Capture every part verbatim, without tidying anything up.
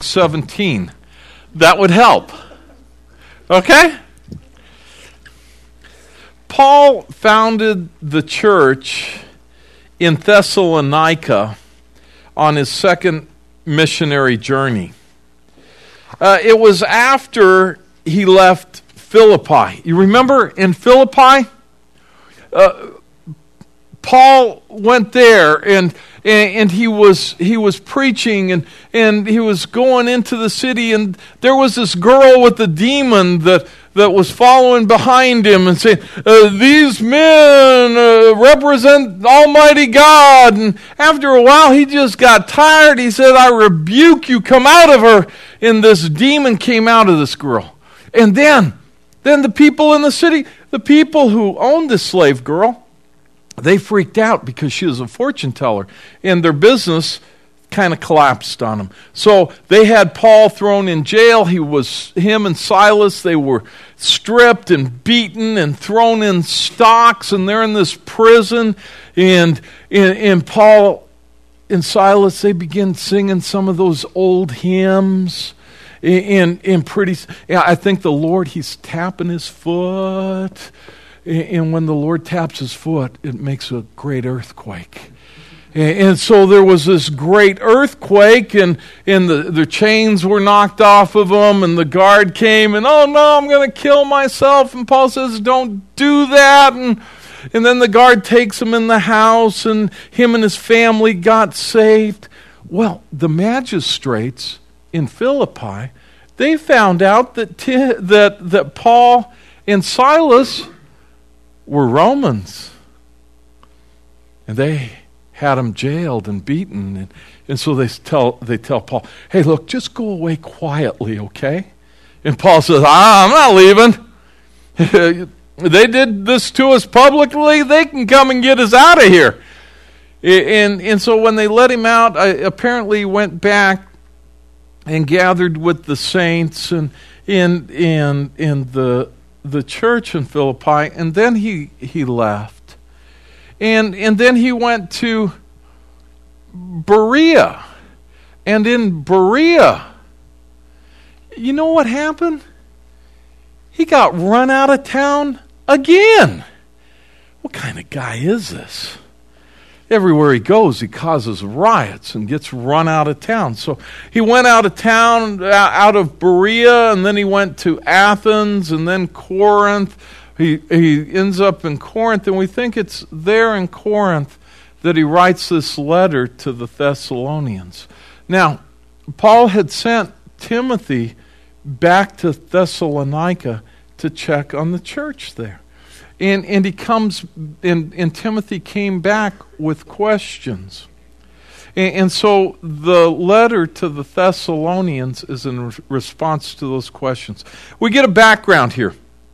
seventeen. That would help. Okay? Paul founded the church in Thessalonica on his second missionary journey. Uh, it was after he left Philippi. You remember in Philippi? Uh, Paul went there and and he was he was preaching and, and he was going into the city, and there was this girl with the demon that, that was following behind him and saying, uh, these men uh, represent Almighty God. And after a while he just got tired. He said, I rebuke you, come out of her. And this demon came out of this girl. And then, then the people in the city, the people who owned this slave girl, they freaked out because she was a fortune teller, and their business kind of collapsed on them. So they had Paul thrown in jail. He was him and Silas. They were stripped and beaten and thrown in stocks, and they're in this prison. And and, and Paul and Silas, they begin singing some of those old hymns. And and pretty, I think the Lord, He's tapping his foot. And when the Lord taps his foot, it makes a great earthquake. And so there was this great earthquake, and, and the, the chains were knocked off of them, and the guard came, and, oh no, I'm going to kill myself. And Paul says, don't do that. And, and then the guard takes him in the house, and him and his family got saved. Well, the magistrates in Philippi, they found out that, t- that, that Paul and Silas were Romans, and they had him jailed and beaten, and, and so they tell they tell Paul, hey, look, just go away quietly, okay? And Paul says, ah, I'm not leaving. They did this to us publicly. They can come and get us out of here. And and so when they let him out, I, apparently he went back and gathered with the saints and in in in the the church in Philippi, and then he, he left. And and then he went to Berea. And in Berea, you know what happened? He got run out of town again. What kind of guy is this? Everywhere he goes, he causes riots and gets run out of town. So he went out of town, out of Berea, and then he went to Athens, and then Corinth. He he ends up in Corinth, and we think it's there in Corinth that he writes this letter to the Thessalonians. Now, Paul had sent Timothy back to Thessalonica to check on the church there. And and he comes, and, and Timothy came back with questions. And, and so the letter to the Thessalonians is in re- response to those questions. We get a background here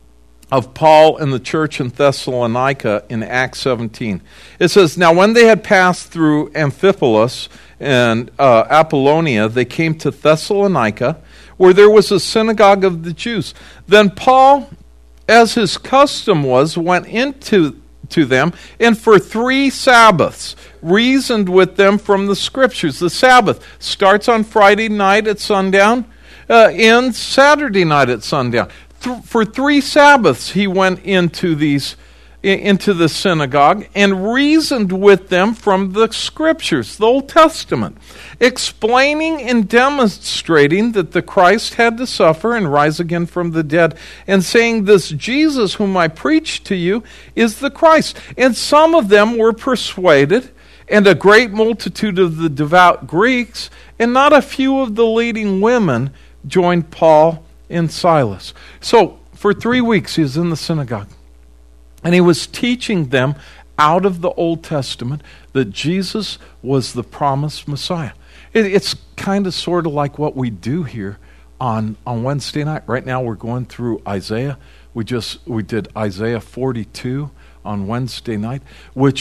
of Paul and the church in Thessalonica in Acts seventeen. It says, now when they had passed through Amphipolis and uh, Apollonia, they came to Thessalonica, where there was a synagogue of the Jews. Then Paul, as his custom was, went into to them, and for three Sabbaths reasoned with them from the Scriptures. The Sabbath starts on Friday night at sundown, uh, ends Saturday night at sundown. Th- for three Sabbaths he went into these into the synagogue and reasoned with them from the Scriptures, the Old Testament, explaining and demonstrating that the Christ had to suffer and rise again from the dead, and saying, this Jesus whom I preach to you is the Christ. And some of them were persuaded, and a great multitude of the devout Greeks, and not a few of the leading women joined Paul and Silas. So, for three weeks he was in the synagogue. And he was teaching them out of the Old Testament that Jesus was the promised Messiah. It, it's kind of sort of like what we do here on, on Wednesday night. Right now we're going through Isaiah. We just we did Isaiah forty-two on Wednesday night, which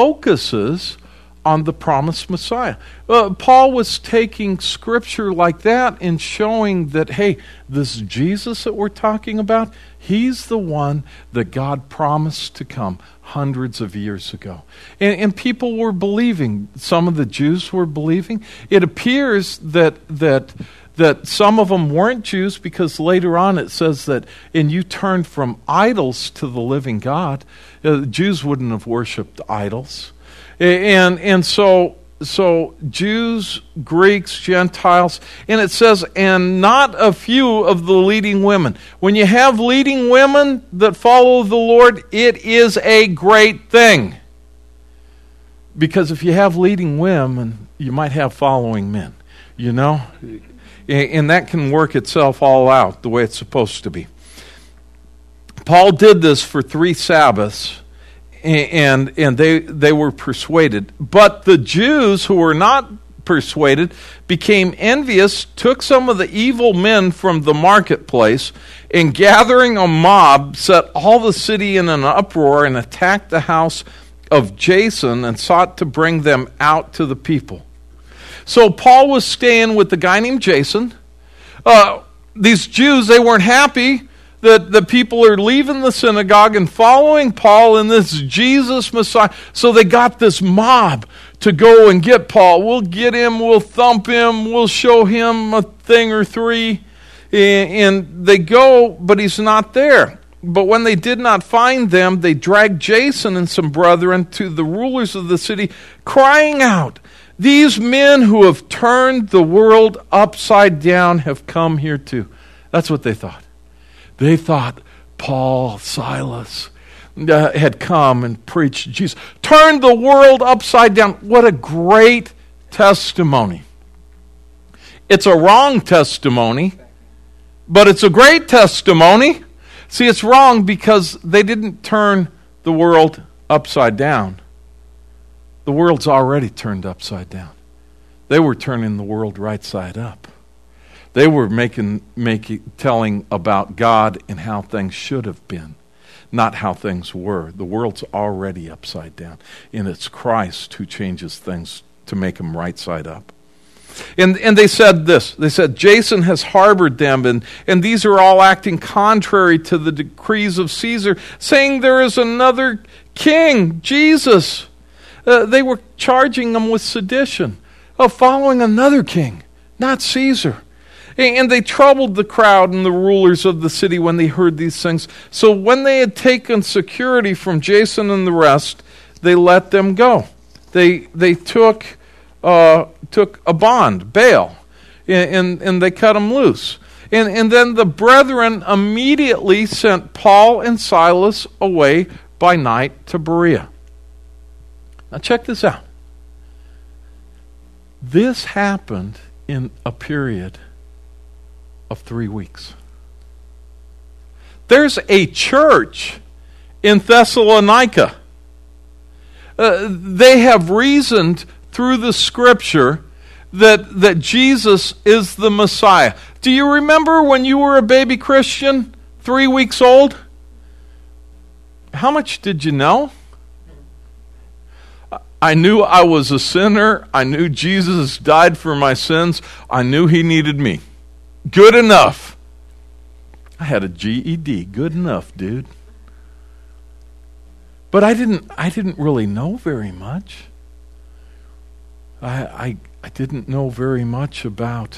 focuses on the promised Messiah. Uh, Paul was taking scripture like that and showing that, hey, this Jesus that we're talking about, he's the one that God promised to come hundreds of years ago. And, and people were believing. Some of the Jews were believing. It appears that that that some of them weren't Jews, because later on it says that, and you turned from idols to the living God. Uh, Jews wouldn't have worshipped idols. And and so so Jews, Greeks, Gentiles, and it says, and not a few of the leading women. When you have leading women that follow the Lord, it is a great thing. Because if you have leading women, you might have following men, you know? And that can work itself all out the way it's supposed to be. Paul did this for three Sabbaths, and and they they were persuaded. But the Jews who were not persuaded became envious, took some of the evil men from the marketplace, and gathering a mob, set all the city in an uproar and attacked the house of Jason and sought to bring them out to the people. So Paul was staying with the guy named Jason. Uh, these Jews, they weren't happy that the people are leaving the synagogue and following Paul and this Jesus Messiah. So they got this mob to go and get Paul. We'll get him, we'll thump him, we'll show him a thing or three. And they go, but he's not there. But when they did not find them, they dragged Jason and some brethren to the rulers of the city, crying out, "These men who have turned the world upside down have come here too." That's what they thought. They thought Paul, Silas uh, had come and preached Jesus. Turned the world upside down. What a great testimony. It's a wrong testimony, but it's a great testimony. See, it's wrong because they didn't turn the world upside down. The world's already turned upside down. They were turning the world right side up. They were making, making, telling about God and how things should have been, not how things were. The world's already upside down, and it's Christ who changes things to make them right side up. And and they said this. They said, Jason has harbored them, and, and these are all acting contrary to the decrees of Caesar, saying there is another king, Jesus. Uh, they were charging them with sedition, of following another king, not Caesar. And, and they troubled the crowd and the rulers of the city when they heard these things. So when they had taken security from Jason and the rest, they let them go. They they took uh, took a bond, bail, and, and, and they cut them loose. And, and then the brethren immediately sent Paul and Silas away by night to Berea. Now check this out. This happened in a period of three weeks. There's a church in Thessalonica. Uh, they have reasoned through the Scripture that, that Jesus is the Messiah. Do you remember when you were a baby Christian, three weeks old? How much did you know? I knew I was a sinner. I knew Jesus died for my sins. I knew he needed me. Good enough. I had a G E D. Good enough, dude. But I didn't I didn't really know very much. I I, I didn't know very much about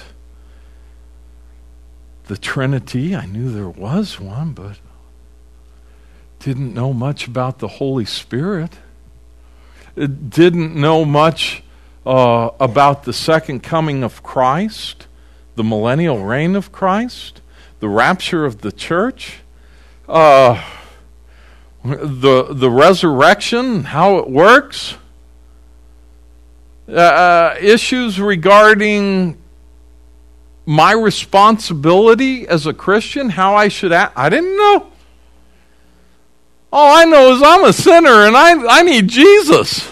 the Trinity. I knew there was one, but didn't know much about the Holy Spirit. Didn't know much uh, about the second coming of Christ, the millennial reign of Christ, the rapture of the church, uh, the the resurrection, how it works, uh, issues regarding my responsibility as a Christian, how I should act. I didn't know. All I know is I'm a sinner and I, I need Jesus.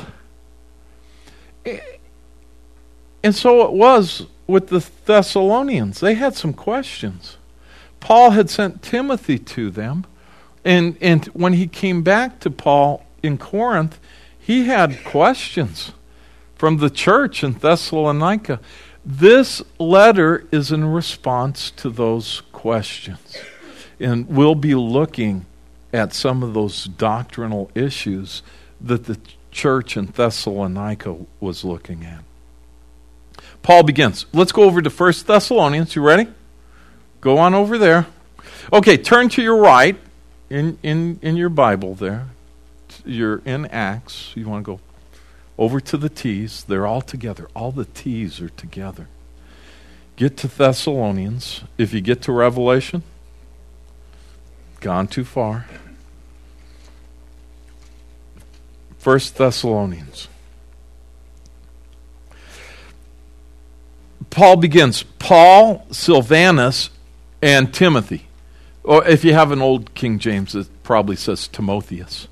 And so it was with the Thessalonians. They had some questions. Paul had sent Timothy to them. And, and when he came back to Paul in Corinth, he had questions from the church in Thessalonica. This letter is in response to those questions. And we'll be looking at some of those doctrinal issues that the church in Thessalonica was looking at. Paul begins. Let's go over to First Thessalonians. You ready? Go on over there. Okay, turn to your right in, in, in your Bible there. You're in Acts. You want to go over to the T's. They're all together. All the T's are together. Get to Thessalonians. If you get to Revelation, gone too far. First Thessalonians. Paul begins. Paul, Silvanus, and Timothy. Or if you have an old King James, it probably says Timotheus.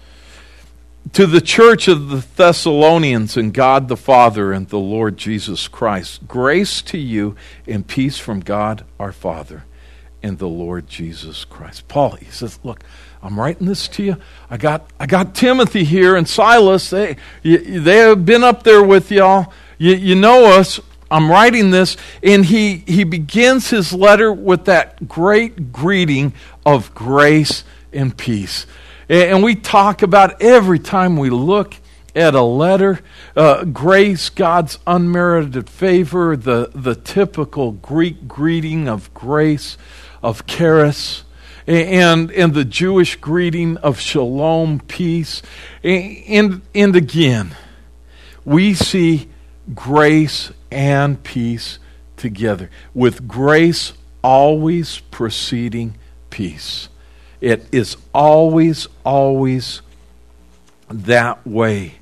To the church of the Thessalonians in God the Father and the Lord Jesus Christ, grace to you and peace from God our Father and the Lord Jesus Christ. Paul, he says, look, I'm writing this to you. I got I got Timothy here and Silas. They, they have been up there with y'all. You, you know us. I'm writing this. And he, he begins his letter with that great greeting of grace and peace. And we talk about every time we look at a letter, uh, grace, God's unmerited favor, the, the typical Greek greeting of grace, of charis, and, and the Jewish greeting of shalom, peace. And, and again, we see grace and peace together, with grace always preceding peace. It is always, always that way.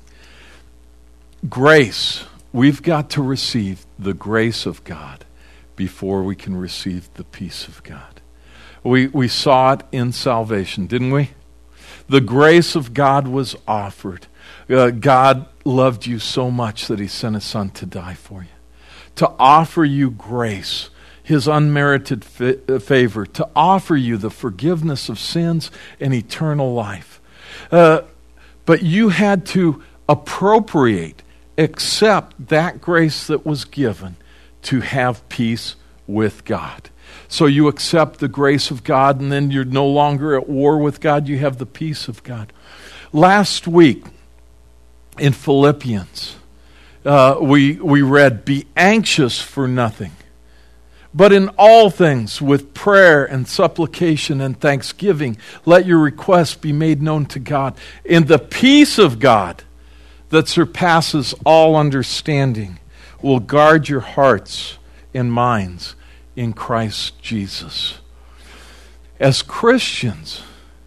Grace, we've got to receive the grace of God before we can receive the peace of God. We, we saw it in salvation, didn't we? The grace of God was offered. Uh, God loved you so much that he sent his son to die for you. To offer you grace, his unmerited fa- favor, to offer you the forgiveness of sins and eternal life. Uh, but you had to appropriate, accept that grace that was given to have peace with God. So you accept the grace of God, and then you're no longer at war with God. You have the peace of God. Last week in Philippians, uh, we, we read, be anxious for nothing, but in all things, with prayer and supplication and thanksgiving, let your requests be made known to God. And the peace of God that surpasses all understanding will guard your hearts and minds in Christ Jesus. As Christians,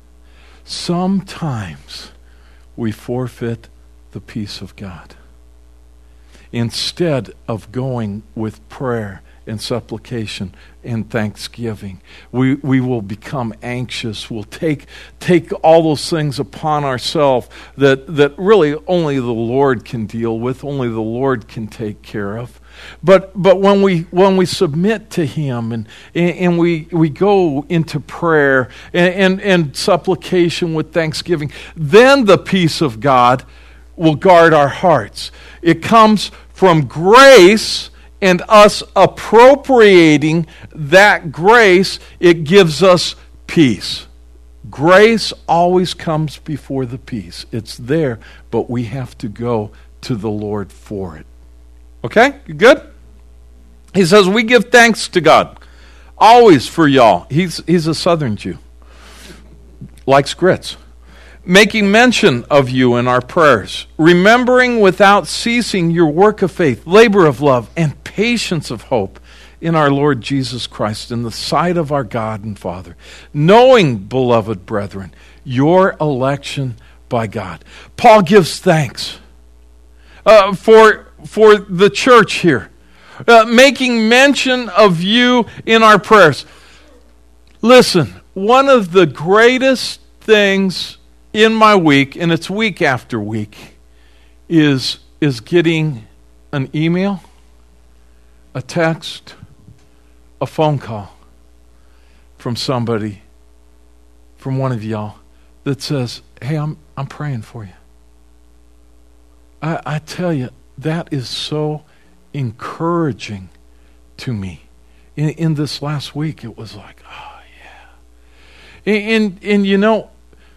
sometimes we forfeit the peace of God. Instead of going with prayer and supplication and thanksgiving, we, we will become anxious. We'll take take all those things upon ourselves that, that really only the Lord can deal with, only the Lord can take care of. But but when we when we submit to him and and we we go into prayer and, and, and supplication with thanksgiving, then the peace of God will guard our hearts. It comes from grace and us appropriating that grace. It gives us peace. Grace always comes before the peace. It's there, but we have to go to the Lord for it. Okay? You good? He says, we give thanks to God always for y'all. He's, he's a Southern Jew. Likes grits. Making mention of you in our prayers, remembering without ceasing your work of faith, labor of love, and patience of hope in our Lord Jesus Christ in the sight of our God and Father, knowing, beloved brethren, your election by God. Paul gives thanks uh, for, for the church here, uh, making mention of you in our prayers. Listen, one of the greatest things in my week, and it's week after week, is, is getting an email, a text, a phone call from somebody, from one of y'all, that says, hey, I'm I'm praying for you. I, I tell you, that is so encouraging to me. In, in this last week, it was like, oh, yeah. And, and, and you know,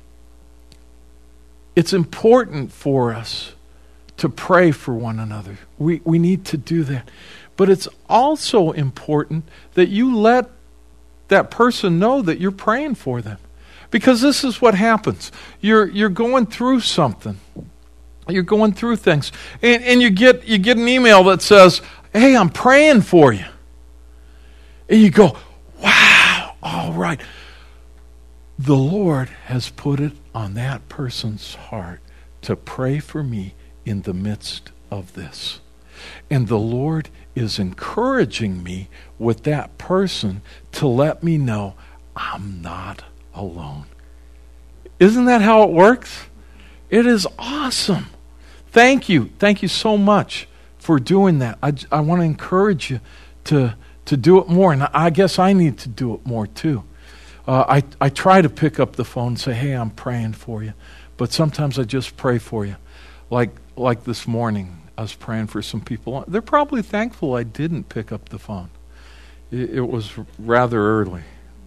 it's important for us to pray for one another. We we need to do that. But it's also important that you let that person know that you're praying for them. Because this is what happens. You're you're going through something. You're going through things. And, and you get you get an email that says, "Hey, I'm praying for you." And you go, "Wow, all right." The Lord has put it on that person's heart to pray for me in the midst of this. And the Lord is encouraging me with that person to let me know I'm not alone. Isn't that how it works? It is awesome. Thank you. Thank you so much for doing that. I, I want to encourage you to, to do it more. And I guess I need to do it more too. Uh, I, I try to pick up the phone and say, "Hey, I'm praying for you." But sometimes I just pray for you. Like, like this morning, I was praying for some people. They're probably thankful I didn't pick up the phone. It, it was rather early.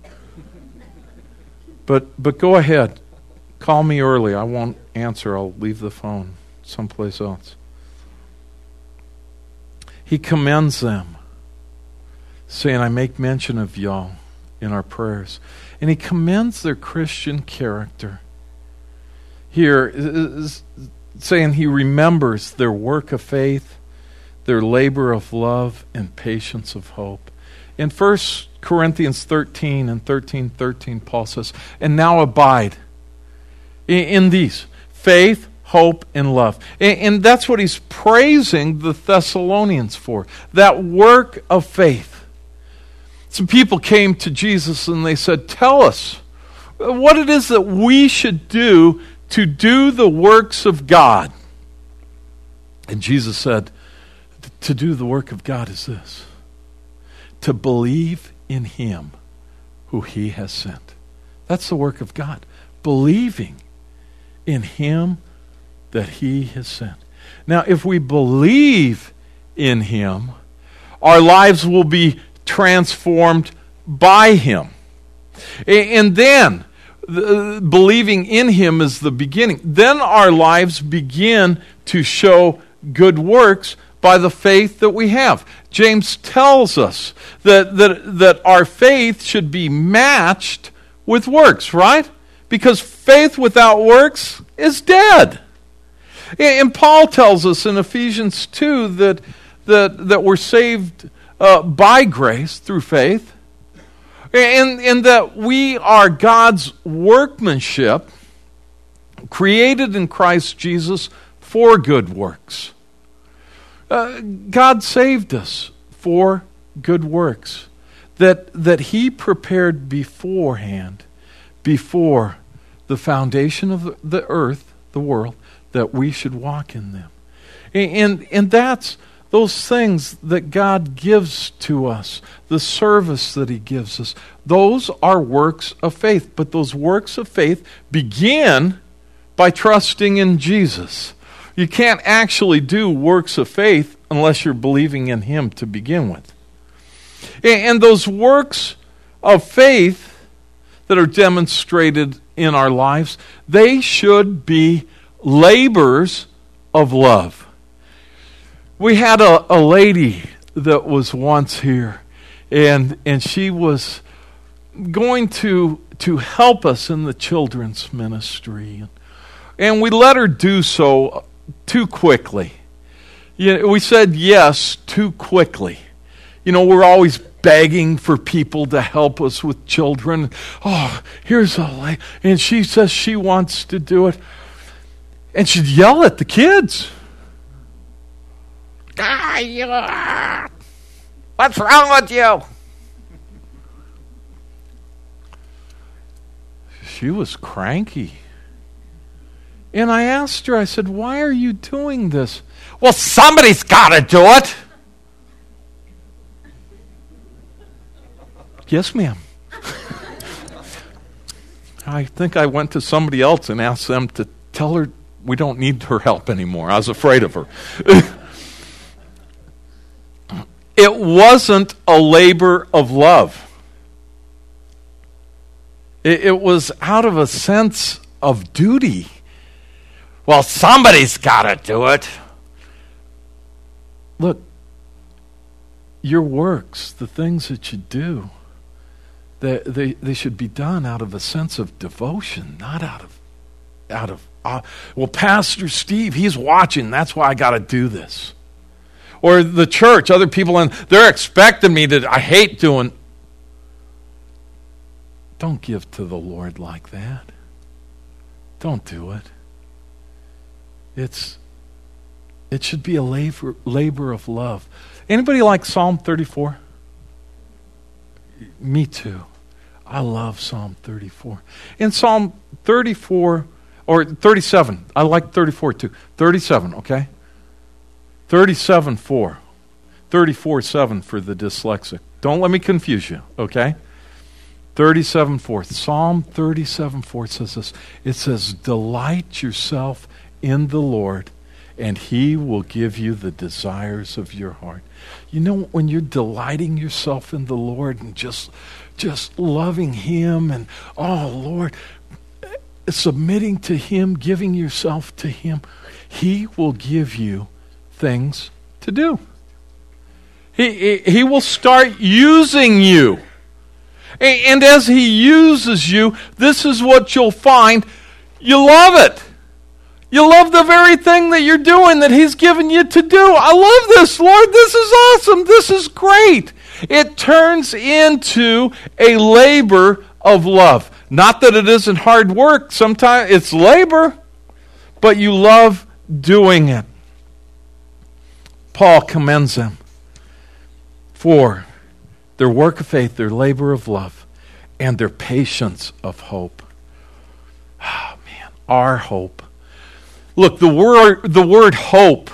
But but go ahead. Call me early. I won't answer. I'll leave the phone someplace else. He commends them, saying, "I make mention of y'all in our prayers." And he commends their Christian character. Here, is saying he remembers their work of faith, their labor of love, and patience of hope. In First Corinthians thirteen and thirteen thirteen, Paul says, "And now abide in, in these, faith, hope, and love." And, and that's what he's praising the Thessalonians for, that work of faith. Some people came to Jesus and they said, "Tell us what it is that we should do to do the works of God." And Jesus said, to do the work of God is this: to believe in him who he has sent. That's the work of God. Believing in him that he has sent. Now, if we believe in him, our lives will be transformed by him. And then, the, believing in him is the beginning. Then our lives begin to show good works by the faith that we have. James tells us that, that, that our faith should be matched with works, right? Because faith without works is dead. And Paul tells us in Ephesians two that, that, that we're saved uh, by grace through faith, and, and that we are God's workmanship, created in Christ Jesus for good works. Uh, God saved us for good works that, that he prepared beforehand, before the foundation of the, the earth, the world, that we should walk in them. And, and, and that's those things that God gives to us, the service that he gives us. Those are works of faith. But those works of faith begin by trusting in Jesus. You can't actually do works of faith unless you're believing in him to begin with. And those works of faith that are demonstrated in our lives, they should be labors of love. We had a, a lady that was once here, and and she was going to to help us in the children's ministry. And we let her do so too quickly. You know, we said yes too quickly. You know, we're always begging for people to help us with children. Oh, here's a lady, and she says she wants to do it. And she'd yell at the kids. What's wrong with you? She was cranky. And I asked her, I said, "Why are you doing this?" "Well, somebody's got to do it." "Yes, ma'am." I think I went to somebody else and asked them to tell her we don't need her help anymore. I was afraid of her. It wasn't a labor of love. It, it was out of a sense of duty. "Well, somebody's got to do it." Look, your works, the things that you do, they, they, they should be done out of a sense of devotion, not out of, out of uh, well, Pastor Steve, he's watching, that's why I got to do this. Or the church, other people, and they're expecting me to, I hate doing. Don't give to the Lord like that. Don't do it. It's, it should be a labor, labor of love. Anybody like Psalm thirty-four? Me too. I love Psalm thirty-four. In Psalm thirty-four, or thirty-seven, I like thirty-four too. thirty-seven, okay? thirty-seven four. thirty-four seven for the dyslexic. Don't let me confuse you, okay? thirty-seven four. Psalm thirty-seven four says this. It says, delight yourself in the Lord, and He will give you the desires of your heart. You know, when you're delighting yourself in the Lord and just, just loving Him and, oh, Lord, submitting to Him, giving yourself to Him, He will give you things to do. He, he, he will start using you. And, and as He uses you, this is what you'll find. You love it. You love the very thing that you're doing that He's given you to do. I love this, Lord. This is awesome. This is great. It turns into a labor of love. Not that it isn't hard work. Sometimes it's labor, but you love doing it. Paul commends them for their work of faith, their labor of love, and their patience of hope. Oh, man, our hope. Look, the word the word hope,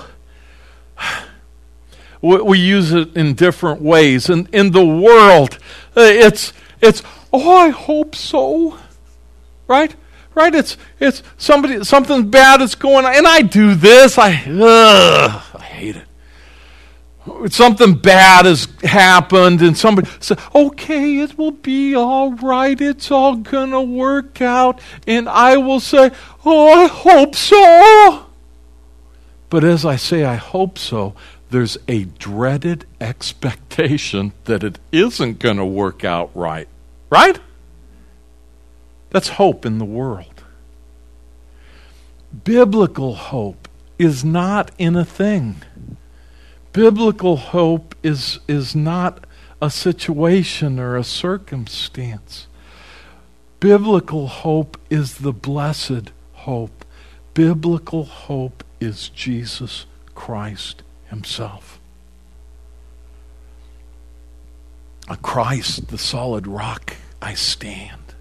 we use it in different ways. And in the world, it's it's oh, I hope so, right? Right? It's it's somebody something bad is going on, and I do this. I ugh, I hate it. Something bad has happened, and somebody said, okay, it will be all right. It's all going to work out. And I will say, oh, I hope so. But as I say, I hope so, there's a dreaded expectation that it isn't going to work out right. Right? That's hope in the world. Biblical hope is not in a thing. Biblical hope is, is not a situation or a circumstance. Biblical hope is the blessed hope. Biblical hope is Jesus Christ Himself. On Christ, the solid rock, I stand.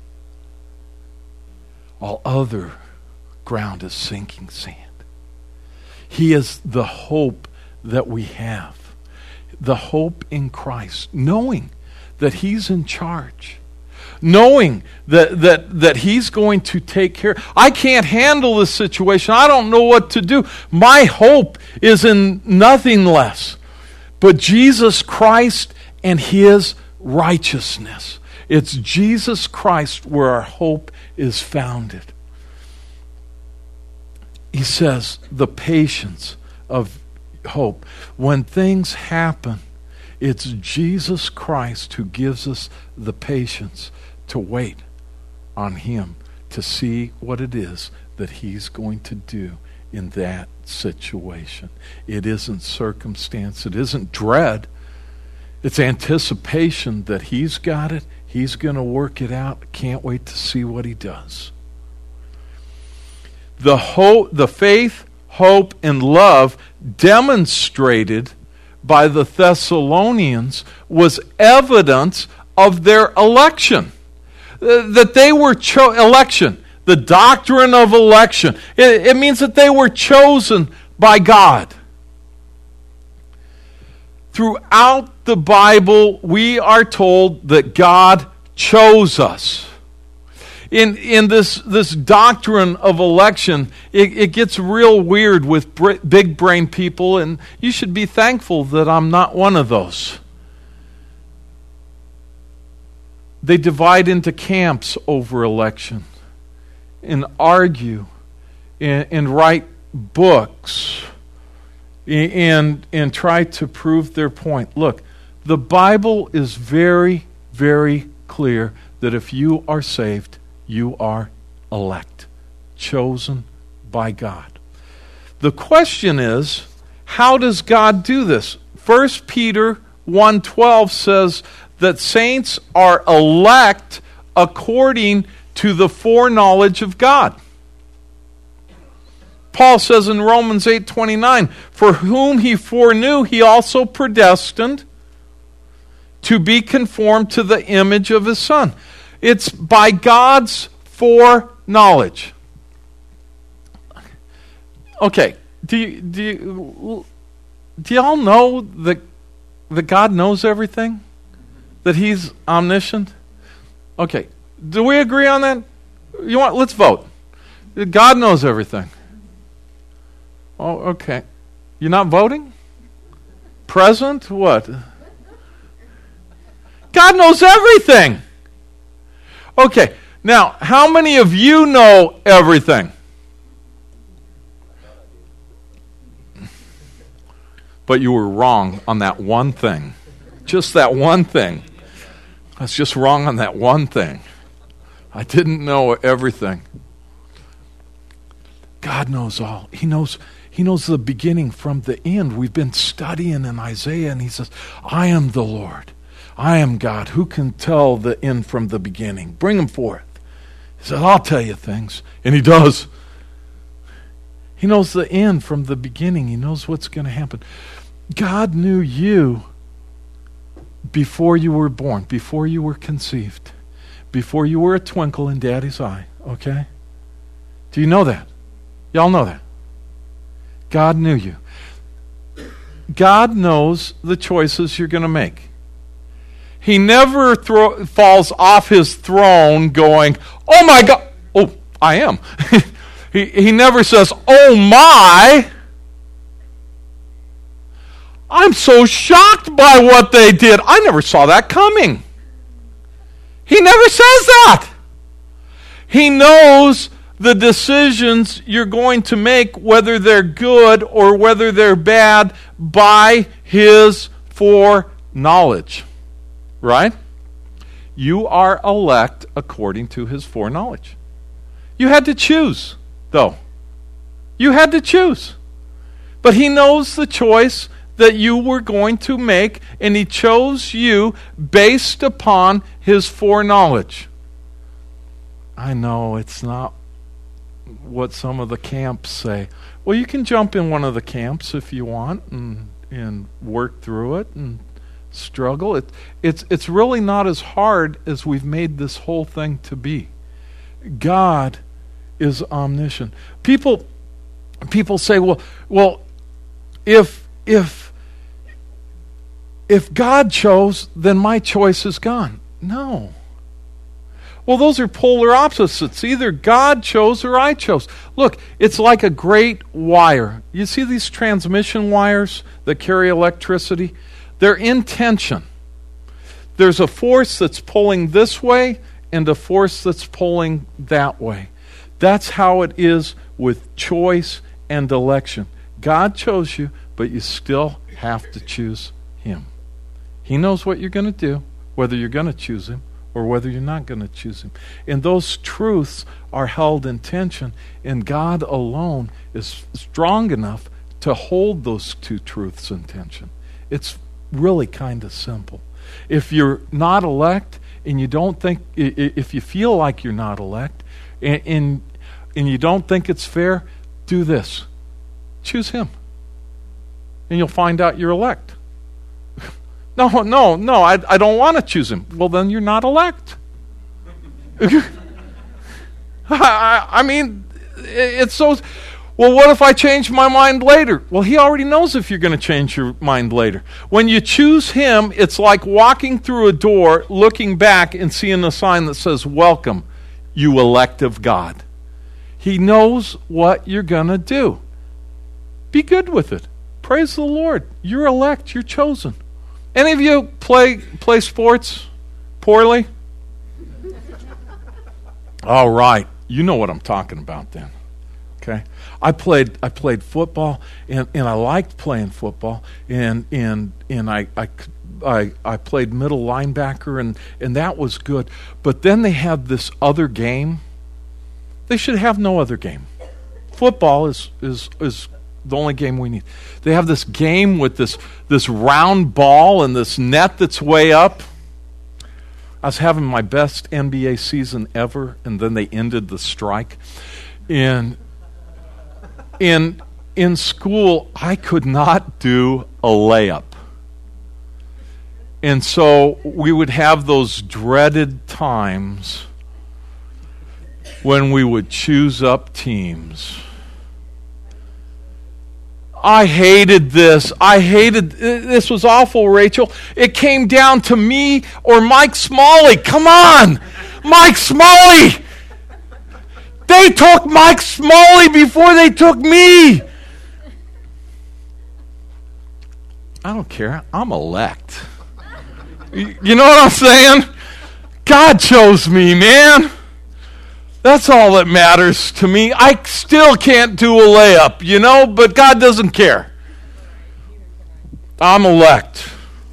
All other ground is sinking sand. He is the hope that we have, the hope in Christ, knowing that He's in charge, knowing that that that He's going to take care. I can't handle this situation. I don't know what to do. My hope is in nothing less but Jesus Christ and His righteousness. It's Jesus Christ where our hope is founded. He says the patience of hope. When things happen, it's Jesus Christ who gives us the patience to wait on Him to see what it is that He's going to do in that situation. It isn't circumstance. It isn't dread. It's anticipation that He's got it. He's going to work it out. Can't wait to see what He does. The hope, the faith, hope, and love demonstrated by the Thessalonians was evidence of their election. That they were cho- election, the doctrine of election. It, it means that they were chosen by God. Throughout the Bible, we are told that God chose us. In in this this doctrine of election, it, it gets real weird with br- big brain people, and you should be thankful that I'm not one of those. They divide into camps over election, and argue, and, and write books, and and try to prove their point. Look, The Bible is very, very clear that if you are saved, you are elect, chosen by God. The question is, how does God do this? First Peter one twelve says that saints are elect according to the foreknowledge of God. Paul says in Romans eight twenty-nine, for whom he foreknew, he also predestined to be conformed to the image of his Son. It's by God's foreknowledge. Okay, do you, do you, do y'all know that, that God knows everything? That He's omniscient? Okay, do we agree on that? You want? Let's vote. God knows everything. Oh, okay. You're not voting? Present? What? God knows everything. Okay, now, how many of you know everything? But you were wrong on that one thing. Just that one thing. I was just wrong on that one thing. I didn't know everything. God knows all. He knows He knows the beginning from the end. We've been studying in Isaiah, and He says, I am the Lord. I am God. Who can tell the end from the beginning? Bring them forth. He says, I'll tell you things. And He does. He knows the end from the beginning. He knows what's going to happen. God knew you before you were born, before you were conceived, before you were a twinkle in Daddy's eye, okay? Do you know that? Y'all know that? God knew you. God knows the choices you're going to make. He never thro- falls off His throne going, oh my God, oh, I am. he, he never says, oh my, I'm so shocked by what they did. I never saw that coming. He never says that. He knows the decisions you're going to make, whether they're good or whether they're bad, by His foreknowledge. Right? You are elect according to His foreknowledge. You had to choose, though. You had to choose. But He knows the choice that you were going to make, and He chose you based upon His foreknowledge. I know it's not what some of the camps say. Well, you can jump in one of the camps if you want and and work through it and struggle. It, it's it's really not as hard as we've made this whole thing to be. God is omniscient. People people say, well, well, if if if God chose, then my choice is gone. No. Well, those are polar opposites. Either God chose or I chose. Look, it's like a great wire. You see these transmission wires that carry electricity? They're in tension. There's a force that's pulling this way and a force that's pulling that way. That's how it is with choice and election. God chose you, but you still have to choose Him. He knows what you're going to do, whether you're going to choose Him or whether you're not going to choose Him. And those truths are held in tension, and God alone is strong enough to hold those two truths in tension. It's really kind of simple. If you're not elect, and you don't think, if you feel like you're not elect, and, and, and you don't think it's fair, do this. Choose Him. And you'll find out you're elect. No, no, no, I, I don't want to choose Him. Well, then you're not elect. I, I mean, it's so... Well, what if I change my mind later? Well, He already knows if you're going to change your mind later. When you choose Him, it's like walking through a door, looking back and seeing a sign that says, welcome, you elect of God. He knows what you're going to do. Be good with it. Praise the Lord. You're elect. You're chosen. Any of you play play sports poorly? All right. You know what I'm talking about then. Okay? I played I played football, and, and I liked playing football, and and and I, I I, I played middle linebacker, and, and that was good. But then they have this other game. They should have no other game. Football is is is the only game we need. They have this game with this this round ball and this net that's way up. I was having my best N B A season ever, and then they ended the strike. And in in school, I could not do a layup. And so we would have those dreaded times when we would choose up teams. I hated this. I hated this. Was awful, Rachel. It came down to me or Mike Smalley. Come on, Mike Smalley. They took Mike Smalley before they took me. I don't care. I'm elect. You know what I'm saying? God chose me, man. That's all that matters to me. I still can't do a layup, you know, but God doesn't care. I'm elect.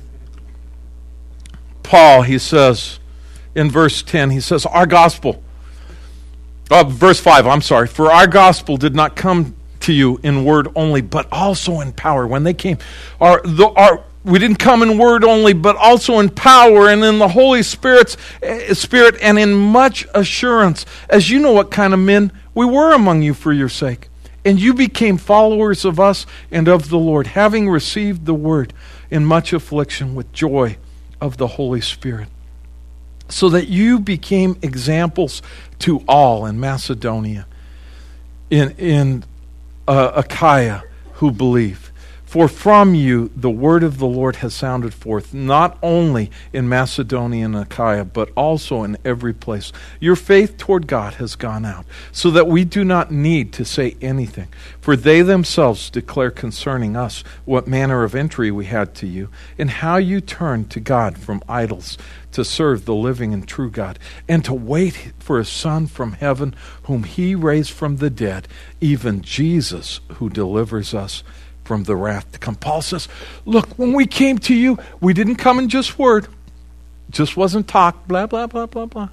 Paul, he says in verse ten, he says, our gospel, uh, verse five, I'm sorry, for our gospel did not come to you in word only, but also in power. When they came, our, the, our we didn't come in word only, but also in power and in the Holy Spirit's uh, Spirit and in much assurance, as you know what kind of men we were among you for your sake. And you became followers of us and of the Lord, having received the word in much affliction with joy of the Holy Spirit, so that you became examples to all in Macedonia, in, in uh, Achaia, who believe. For from you the word of the Lord has sounded forth, not only in Macedonia and Achaia, but also in every place. Your faith toward God has gone out, so that we do not need to say anything. For they themselves declare concerning us what manner of entry we had to you, and how you turned to God from idols to serve the living and true God, and to wait for a Son from heaven, whom he raised from the dead, even Jesus, who delivers us from the wrath to come. Paul says, look, when we came to you, we didn't come in just word. Just wasn't talk, blah, blah, blah, blah, blah.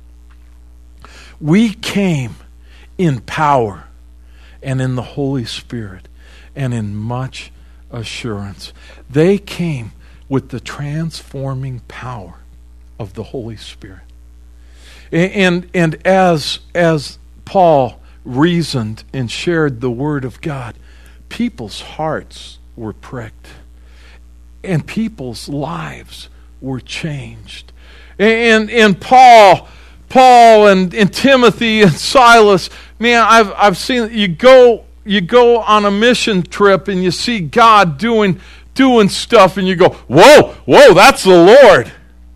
We came in power and in the Holy Spirit and in much assurance. They came with the transforming power of the Holy Spirit. And, and, and as, as Paul reasoned and shared the Word of God, people's hearts were pricked, and people's lives were changed. And and Paul, Paul and, and Timothy and Silas, man, I've I've seen you go you go on a mission trip and you see God doing doing stuff, and you go, whoa, whoa, that's the Lord.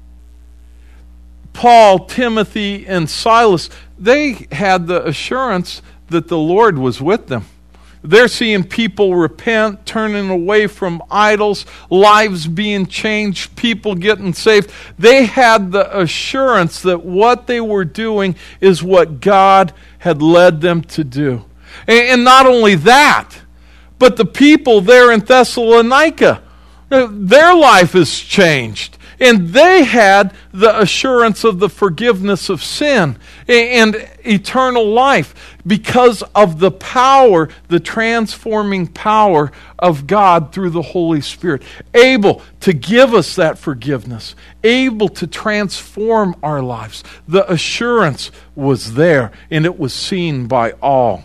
Paul, Timothy, and Silas, they had the assurance that the Lord was with them. They're seeing people repent, turning away from idols, lives being changed, people getting saved. They had the assurance that what they were doing is what God had led them to do. And not only that, but the people there in Thessalonica, their life is changed. And they had the assurance of the forgiveness of sin and eternal life because of the power, the transforming power of God through the Holy Spirit, able to give us that forgiveness, able to transform our lives. The assurance was there, and it was seen by all.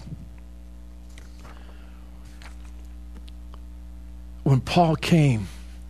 When Paul came,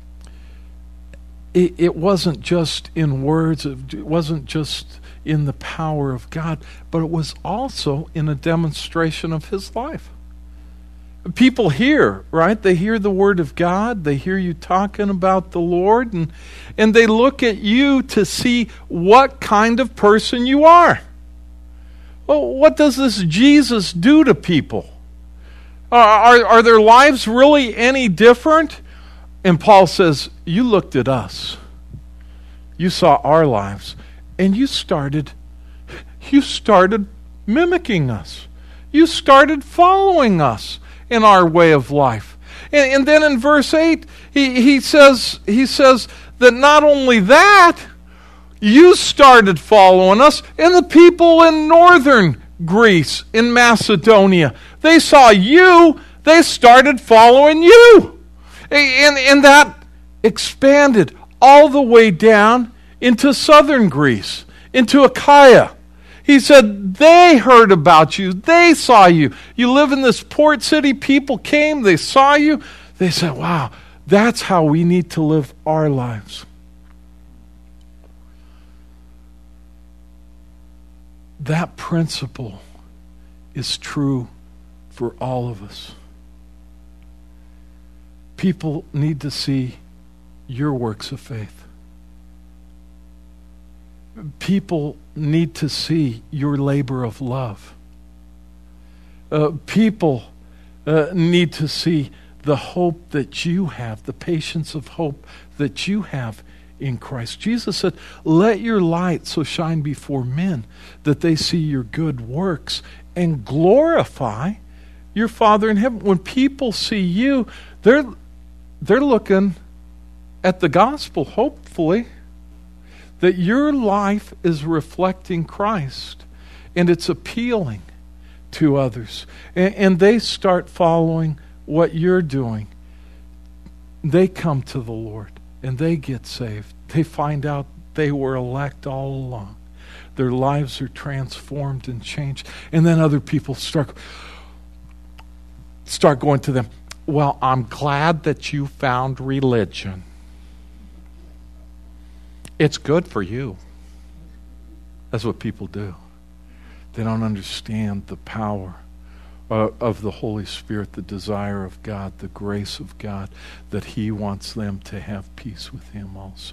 It, it wasn't just in words, it wasn't just in the power of God, but it was also in a demonstration of his life. People hear, right? They hear the word of God, they hear you talking about the Lord, and, and they look at you to see what kind of person you are. Well, what does this Jesus do to people? Uh, are, are their lives really any different? And Paul says, you looked at us. You saw our lives. And you started, you started mimicking us. You started following us in our way of life. And, and then in verse eight, he, he says he says that not only that, you started following us, and the people in northern Greece, in Macedonia, they saw you, they started following you. And, and that expanded all the way down into southern Greece, into Achaia. He said, they heard about you. They saw you. You live in this port city. People came. They saw you. They said, wow, that's how we need to live our lives. That principle is true for all of us. People need to see your works of faith. People need to see your labor of love. Uh, people uh, need to see the hope that you have, the patience of hope that you have in Christ. Jesus said, let your light so shine before men that they see your good works and glorify your Father in heaven. When people see you, they're, they're looking at the gospel, hopefully, that your life is reflecting Christ and it's appealing to others. And, and they start following what you're doing. They come to the Lord and they get saved. They find out they were elect all along. Their lives are transformed and changed. And then other people start, start going to them, well, I'm glad that you found religion. It's good for you. That's what people do. They don't understand the power uh, of the Holy Spirit, the desire of God, the grace of God, that He wants them to have peace with Him also.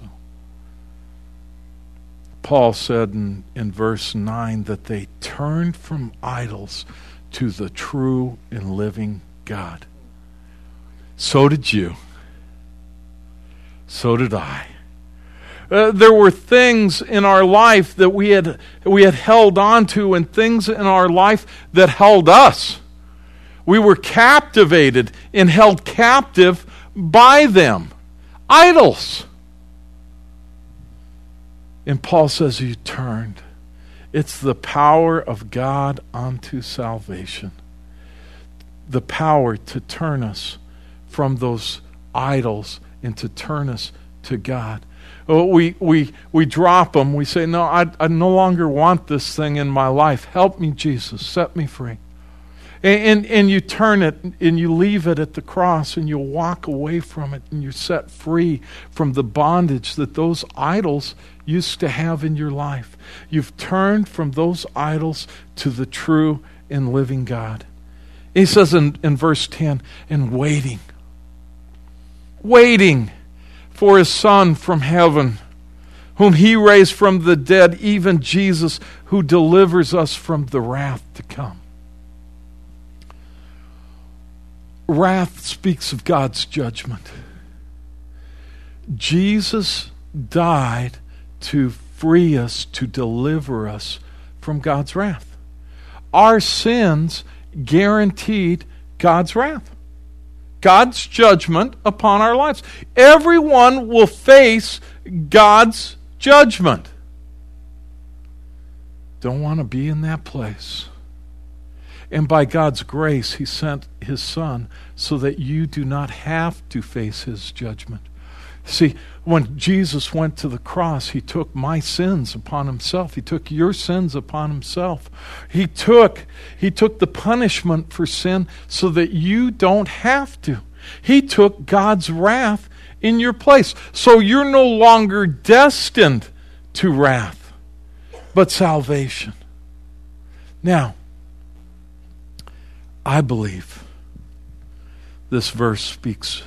Paul said in, in verse nine that they turned from idols to the true and living God. So did you. So did I. Uh, there were things in our life that we had we had held on to, and things in our life that held us. We were captivated and held captive by them. Idols. And Paul says you turned. It's the power of God unto salvation. The power to turn us from those idols and to turn us to God. We we we drop them. We say, no, I, I no longer want this thing in my life. Help me, Jesus. Set me free. And, and, and you turn it and you leave it at the cross and you walk away from it and you're set free from the bondage that those idols used to have in your life. You've turned from those idols to the true and living God. He says in, in verse ten, and waiting. Waiting. For His Son from heaven, whom He raised from the dead, even Jesus, who delivers us from the wrath to come. Wrath speaks of God's judgment. Jesus died to free us, to deliver us from God's wrath. Our sins guaranteed God's wrath. God's judgment upon our lives. Everyone will face God's judgment. Don't want to be in that place. And by God's grace, He sent His Son so that you do not have to face His judgment. See, when Jesus went to the cross, He took my sins upon Himself. He took your sins upon Himself. He took, he took the punishment for sin so that you don't have to. He took God's wrath in your place. So you're no longer destined to wrath, but salvation. Now, I believe this verse speaks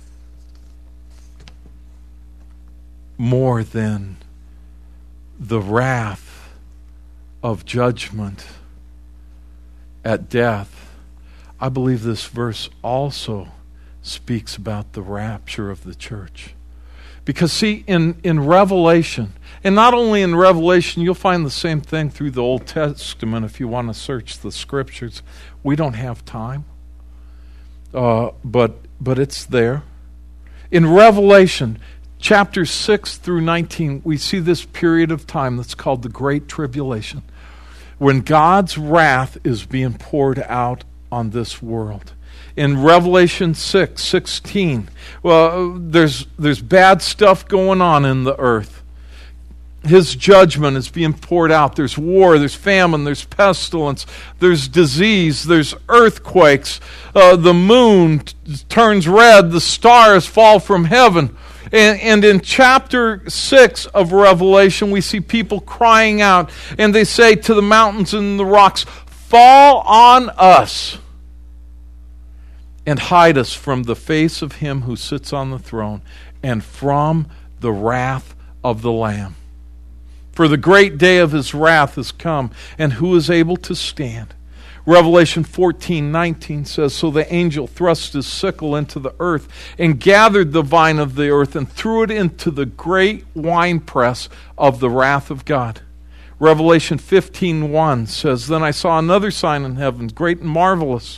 more than the wrath of judgment at death. I believe this verse also speaks about the rapture of the church. Because see, in, in Revelation, and not only in Revelation, you'll find the same thing through the Old Testament if you want to search the Scriptures. We don't have time. Uh, but but it's there. In Revelation chapter six through nineteen, we see this period of time that's called the Great Tribulation, when God's wrath is being poured out on this world. In Revelation six sixteen, well, there's there's bad stuff going on in the earth. His judgment is being poured out. There's war, there's famine, there's pestilence, there's disease, there's earthquakes. Uh, the moon t- turns red, the stars fall from heaven. And, and in chapter six of Revelation, we see people crying out, and they say to the mountains and the rocks, "Fall on us and hide us from the face of him who sits on the throne and from the wrath of the Lamb. For the great day of his wrath has come, and who is able to stand?" Revelation fourteen nineteen says, "So the angel thrust his sickle into the earth and gathered the vine of the earth and threw it into the great winepress of the wrath of God." Revelation fifteen one says, "Then I saw another sign in heaven, great and marvelous.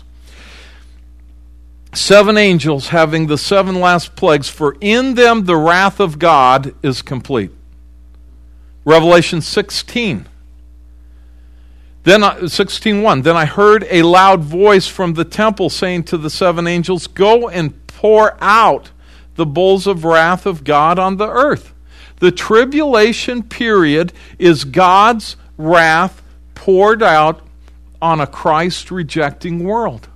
Seven angels having the seven last plagues, for in them the wrath of God is complete." Revelation sixteen. Then sixteen one. "Then I heard a loud voice from the temple saying to the seven angels, 'Go and pour out the bowls of wrath of God on the earth.'" The tribulation period is God's wrath poured out on a Christ-rejecting world.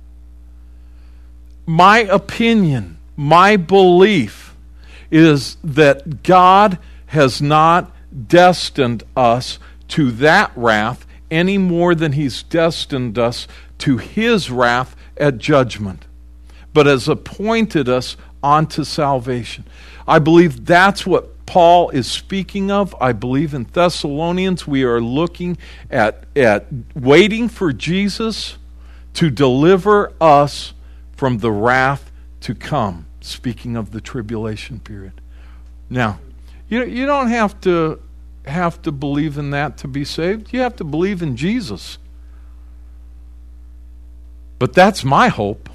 My opinion, my belief is that God has not destined us to that wrath any more than he's destined us to his wrath at judgment, but has appointed us onto salvation. I believe that's what Paul is speaking of. I believe in Thessalonians we are looking at, at waiting for Jesus to deliver us from the wrath to come, speaking of the tribulation period. Now, you you don't have to have to believe in that to be saved. You have to believe in Jesus. But that's my hope.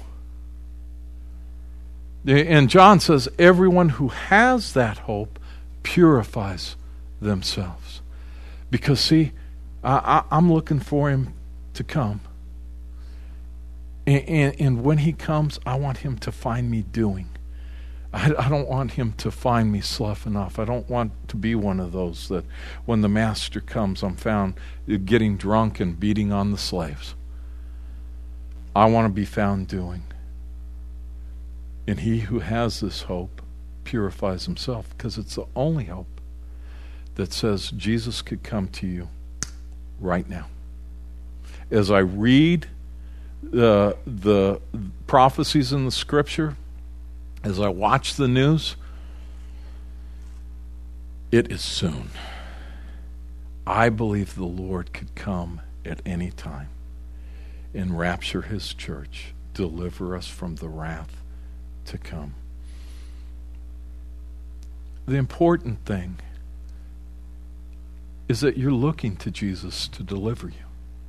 And John says, everyone who has that hope purifies themselves. Because, see, I, I, I'm looking for him to come. And, and, and when he comes, I want him to find me doing. I, I don't want him to find me sloughing off. I don't want to be one of those that when the master comes, I'm found getting drunk and beating on the slaves. I want to be found doing. And he who has this hope purifies himself, because it's the only hope that says Jesus could come to you right now. As I read the, the prophecies in the Scripture, as I watch the news, it is soon. I believe the Lord could come at any time and rapture his church, deliver us from the wrath to come. The important thing is that you're looking to Jesus to deliver you.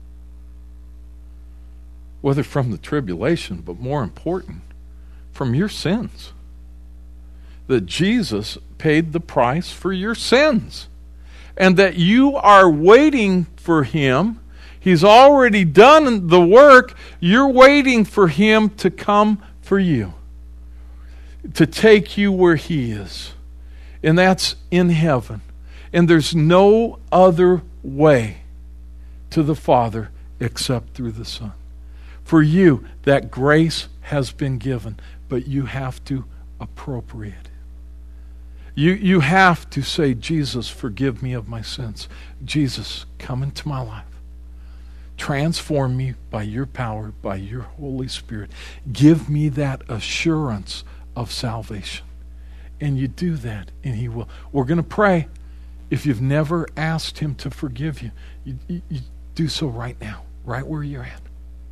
Whether from the tribulation, but more important, from your sins. That Jesus paid the price for your sins. And that you are waiting for him. He's already done the work. You're waiting for him to come for you. To take you where he is. And that's in heaven. And there's no other way to the Father except through the Son. For you, that grace has been given, but you have to appropriate it. You, you have to say, Jesus, forgive me of my sins. Jesus, come into my life. Transform me by your power, by your Holy Spirit. Give me that assurance of salvation. And you do that, and he will. We're going to pray. If you've never asked him to forgive you, you, you, you do so right now, right where you're at.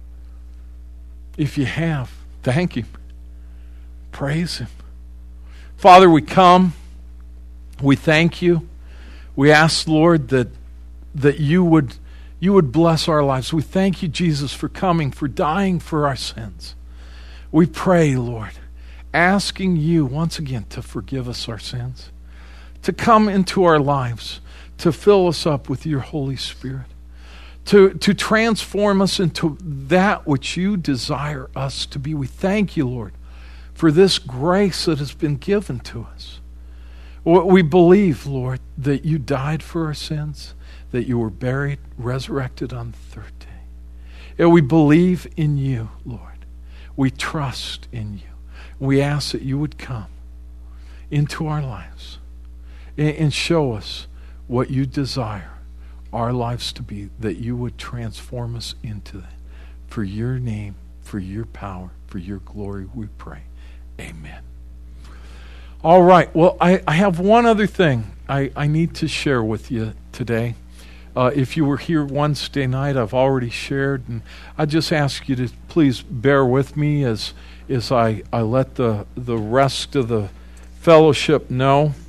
If you have, thank him. Praise him. Father, we come. We thank you. We ask, Lord, that that you would you would bless our lives. We thank you, Jesus, for coming, for dying for our sins. We pray, Lord, asking you once again to forgive us our sins, to come into our lives, to fill us up with your Holy Spirit, to, to transform us into that which you desire us to be. We thank you, Lord, for this grace that has been given to us. We believe, Lord, that you died for our sins, that you were buried, resurrected on the third day. And we believe in you, Lord. We trust in you. We ask that you would come into our lives and, and show us what you desire our lives to be, that you would transform us into that. For your name, for your power, for your glory, we pray. Amen. All right. Well, I, I have one other thing I, I need to share with you today. Uh, if you were here Wednesday night, I've already shared, and I just ask you to please bear with me as as I, I let the, the rest of the fellowship know.